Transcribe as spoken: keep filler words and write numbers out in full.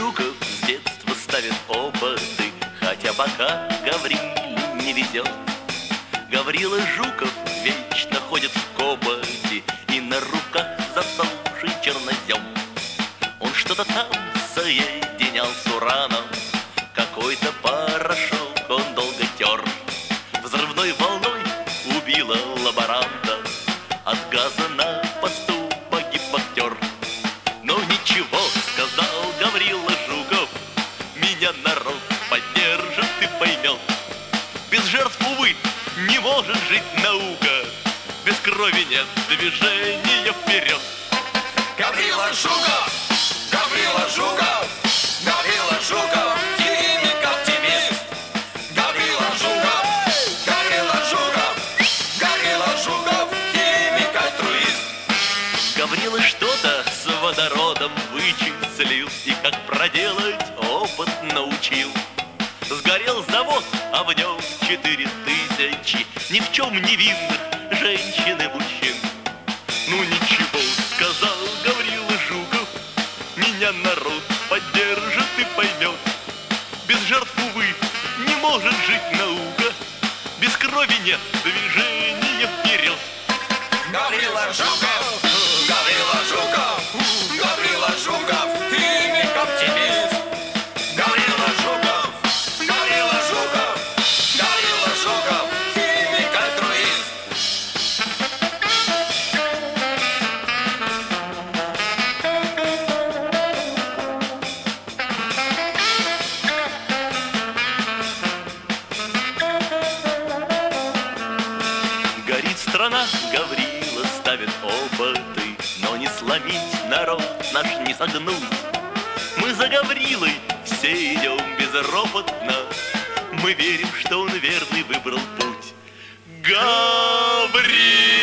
Жуков с детства ставит опыты, хотя пока Гавриле не везет. Гаврила Жуков вечно ходит в копоти и на руках засохший чернозем. Он что-то там соединял с ураном, какой-то порошок он долго тер. Взрывной волной убила лаборанта, от газа на посту погиб актер. Но ничего, сказал Гаврила Жуков, меня народ поддержит и поймет. Без жертв, увы, не может жить наука, без крови нет движения вперед. Гаврила Жуков, Гаврила Жуков, Гаврила Жуков, химик-оптимист. Гаврила Жуков, Гаврила Жуков, Гаврила Жуков, химик-альтруист. Гаврила что-то с водородом вычислил и как проделать опыт научил. Сгорел завод, а в нем четыре тысячи ни в чем не винных женщин и мужчин. Ну ничего, сказал Гаврила Жуков, меня народ поддержит и поймет. Без жертв, увы, не может жить наука, без крови нет движения вперед. Гаврила Жуков, Гаврила Жуков, Гаврила Жуков, химик-оптимист. Гаврила Жуков, Гаврила Жуков, Гаврила Жуков, химик-альтруист. Горит страна, Гаврила ставит опыты, но не сломить народ наш не согнуть. Мы за Гаврилой все идем безропотно, мы верим, что он верный выбрал путь. Гаврила!